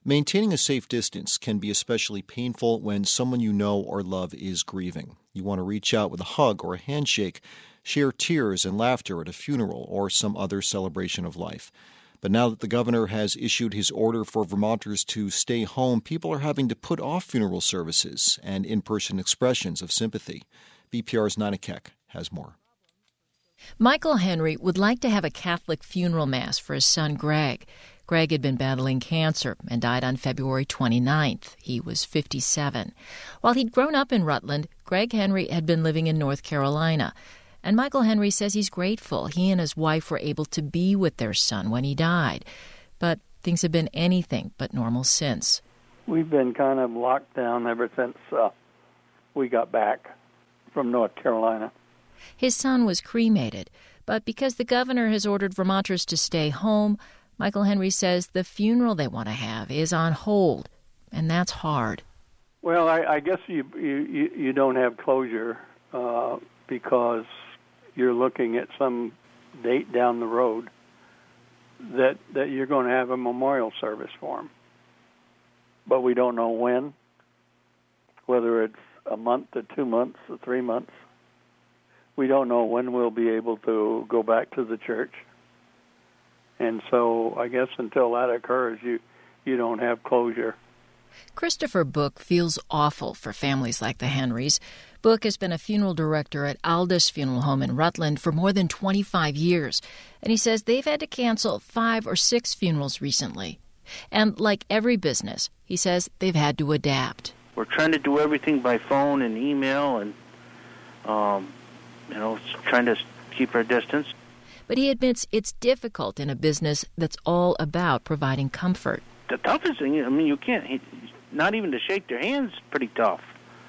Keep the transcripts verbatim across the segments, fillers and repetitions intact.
Maintaining a safe distance can be especially painful when someone you know or love is grieving. You want to reach out with a hug or a handshake, share tears and laughter at a funeral or some other celebration of life. But now that the governor has issued his order for Vermonters to stay home, people are having to put off funeral services and in-person expressions of sympathy. V P R's Nina Keck has more. Michael Henry would like to have a Catholic funeral mass for his son Greg. Greg had been battling cancer and died on February twenty-ninth. He was fifty-seven. While he'd grown up in Rutland, Greg Henry had been living in North Carolina. And Michael Henry says he's grateful he and his wife were able to be with their son when he died. But things have been anything but normal since. We've been kind of locked down ever since uh, we got back from North Carolina. His son was cremated, but because the governor has ordered Vermonters to stay home, Michael Henry says the funeral they want to have is on hold, and that's hard. Well, I, I guess you, you you don't have closure uh, because you're looking at some date down the road that that you're going to have a memorial service for him. But we don't know when, whether it's a month or two months or three months. We don't know when we'll be able to go back to the church. And so I guess until that occurs, you, you don't have closure. Christopher Book feels awful for families like the Henrys. Book has been a funeral director at Aldous Funeral Home in Rutland for more than twenty-five years, and he says they've had to cancel five or six funerals recently. And like every business, he says they've had to adapt. We're trying to do everything by phone and email and, um, you know, trying to keep our distance. But he admits it's difficult in a business that's all about providing comfort. The toughest thing, I mean, you can't, not even to shake their hands is pretty tough.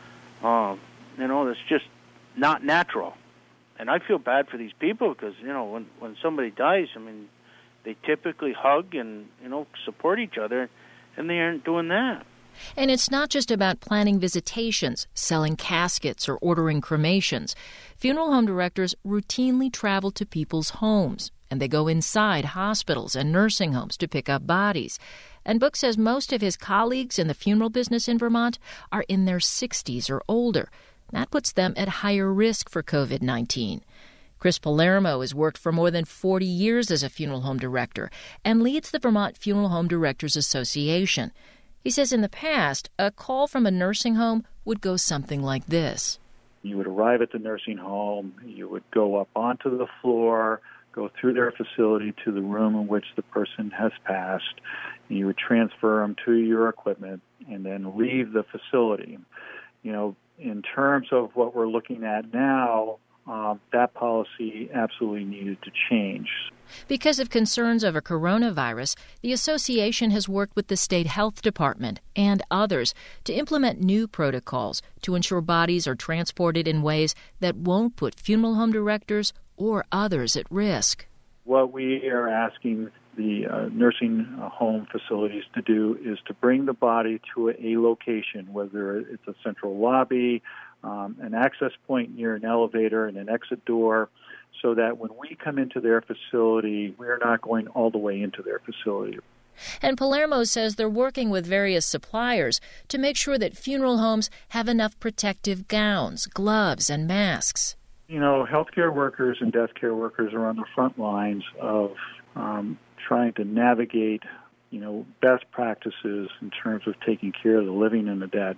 Um, you know, it's just not natural. And I feel bad for these people because, you know, when, when somebody dies, I mean, they typically hug and, you know, support each other, and they aren't doing that. And it's not just about planning visitations, selling caskets, or ordering cremations. Funeral home directors routinely travel to people's homes, and they go inside hospitals and nursing homes to pick up bodies. And Book says most of his colleagues in the funeral business in Vermont are in their sixties or older. That puts them at higher risk for covid nineteen. Chris Palermo has worked for more than forty years as a funeral home director and leads the Vermont Funeral Home Directors Association. He says in the past, a call from a nursing home would go something like this. You would arrive at the nursing home, you would go up onto the floor, go through their facility to the room in which the person has passed, and you would transfer them to your equipment and then leave the facility. You know, in terms of what we're looking at now, uh, that policy absolutely needed to change. Because of concerns over coronavirus, the association has worked with the state health department and others to implement new protocols to ensure bodies are transported in ways that won't put funeral home directors or others at risk. What we are asking the uh, nursing home facilities to do is to bring the body to a, a location, whether it's a central lobby, um, an access point near an elevator and an exit door, so that when we come into their facility, we're not going all the way into their facility. And Palermo says they're working with various suppliers to make sure that funeral homes have enough protective gowns, gloves, and masks. You know, healthcare workers and death care workers are on the front lines of um, trying to navigate, you know, best practices in terms of taking care of the living and the dead.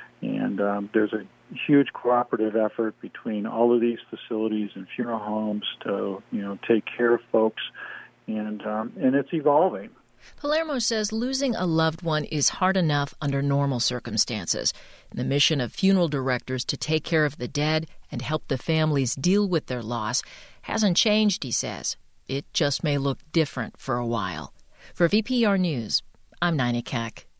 And um, there's a huge cooperative effort between all of these facilities and funeral homes to, you know, take care of folks, and um, and it's evolving. Palermo says losing a loved one is hard enough under normal circumstances. The mission of funeral directors to take care of the dead and help the families deal with their loss hasn't changed, he says. It just may look different for a while. For V P R News, I'm Nina Keck.